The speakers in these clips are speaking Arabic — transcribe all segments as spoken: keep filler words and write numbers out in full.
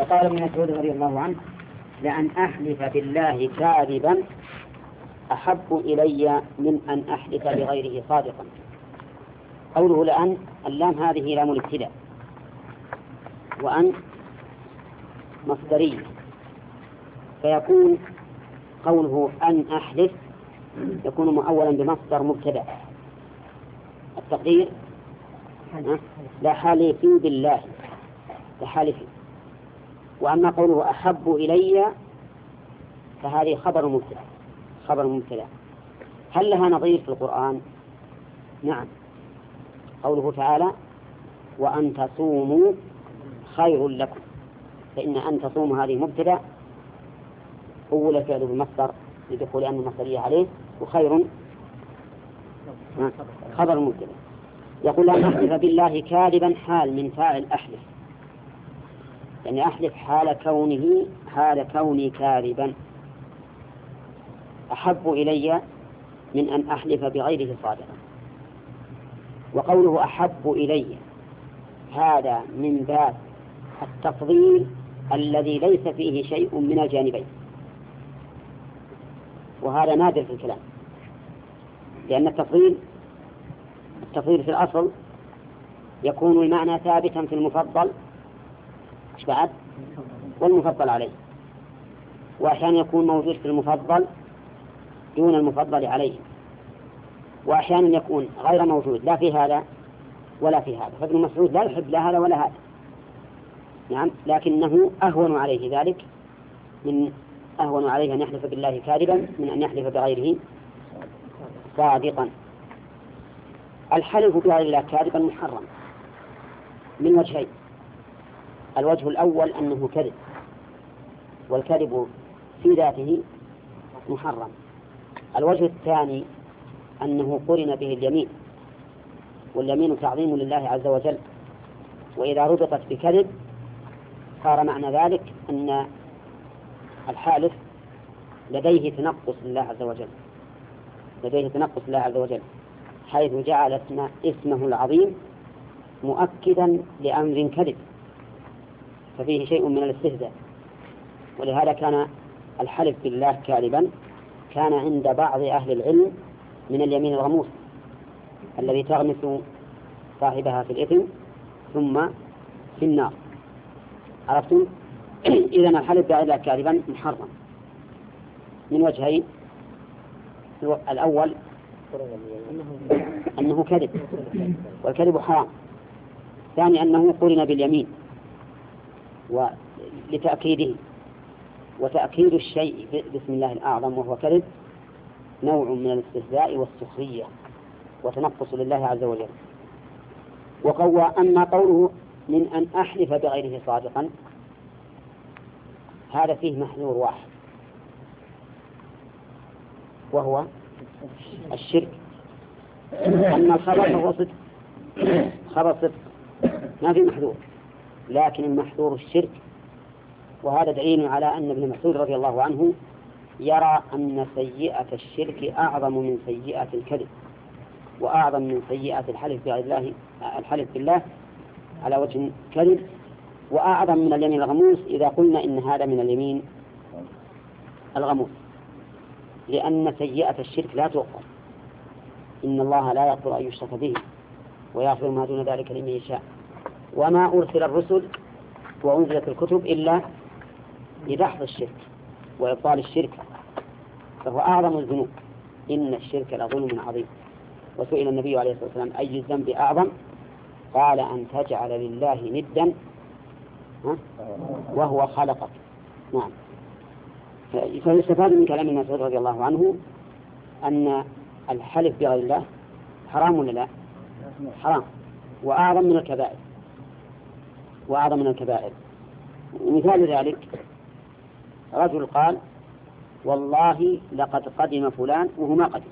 فقال ابن مسعود رضي الله عنه: لأن أحلف بالله كاذبا أحب إلي من أن أحلف بغيره صادقا. قوله لأن، اللام هذه لام الابتداء، وأن مصدرية، فيكون قوله أن أحلف يكون مؤولا بمصدر مبتدأ التقدير لحلفي بالله لحلفي. وأما قوله أحب إلي فهذه خبر مبتدأ خبر مبتدأ. هل لها نظير في القرآن؟ نعم، قوله تعالى: وأن تصوموا خير لكم، فإن أن تصوموا هذه مبتدأ أول فعل بالمصدر لدخول أن المصدرية عليه، وخير خبر مبتدأ. يقول: أن أحلف بالله كاذبا حال من فاعل أحلف، يعني أحلف حال كونه حال كوني كاذبا أحب إلي من أن أحلف بغيره صادقا. وقوله أحب إلي هذا من باب التفضيل الذي ليس فيه شيء من الجانبين، وهذا نادر في الكلام، لأن التفضيل التفضيل في الأصل يكون المعنى ثابتا في المفضل بعد والمفضل عليه، وأحيانا يكون موجود في المفضل دون المفضل عليه، وأحيانا يكون غير موجود لا في هذا ولا في هذا. فابن مسعود لا يحب لا هذا ولا هذا، نعم، لكنه أهون عليه ذلك من أهون عليه أن يحلف بالله كاذبا من أن يحلف بغيره صادقا. الحلف بغير الله كاذبا محرم من وجهين: الوجه الأول أنه كذب، والكذب في ذاته محرم. الوجه الثاني أنه قرن به اليمين، واليمين تعظيم لله عز وجل، وإذا ربطت بكذب صار معنى ذلك أن الحالف لديه تنقص لله عز وجل لديه تنقص لله عز وجل حيث جعل اسم اسمه العظيم مؤكدا لأمر كذب، ففيه شيء من الاستهزاء. ولهذا كان الحلف بالله كاذبا كان عند بعض أهل العلم من اليمين الغموس الذي تغمس صاحبها في الإثم ثم في النار. عرفتم؟ إذن الحلف بالله كاذبا محرم من وجهين: الأول أنه كذب والكذب حرام، ثاني أنه قرن باليمين ولتأكيده، وتأكيد الشيء باسم الله الأعظم وهو كذب نوع من الاستهزاء والسخرية وتنقص لله عز وجل. وقوى أما قوله من أن أحلف بغيره صادقا هذا فيه محذور واحد، وهو الشرك. أما الخبر فهو صدق، خبر صدق ما في محذور، لكن المحذور الشرك. وهذا دليل على أن ابن مسعود رضي الله عنه يرى أن سيئة الشرك أعظم من سيئة الكذب، وأعظم من سيئة الحلف بالله الحلف بالله على وجه كذب، وأعظم من اليمين الغموس إذا قلنا إن هذا من اليمين الغموس، لأن سيئة الشرك لا تغفر. إن الله لا يغفر أن يشرك به ويغفر ما دون ذلك لمن يشاء، وما أرسل الرسل وأنزلت الكتب إلا لدحض الشرك وإبطال الشرك، فهو أعظم الذنوب. إن الشرك لظلم عظيم. وسئل النبي عليه الصلاة والسلام: أي الذنب أعظم؟ قال: أن تجعل لله ندا وهو خلقك. نعم. فيستفاد من كلام ابن مسعود رضي الله عنه أن الحلف بغير الله حرام ولا لا؟ حرام، وأعظم من الكبائر وأعظم من الكبائر. ومثال ذلك رجل قال: والله لقد قدم فلان وهو ما قدم،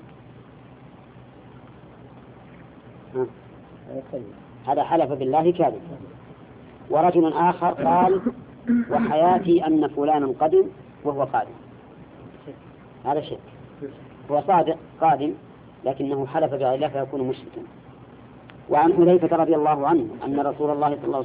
هذا حلف بالله كاذب. ورجل آخر قال: وحياتي أن فلانا قدم وهو قادم، هذا شرك. هو صادق قادم لكنه حلف بغير الله فيكون مشركا. وعن حذيفة رضي الله عنه أن رسول الله صلى الله عليه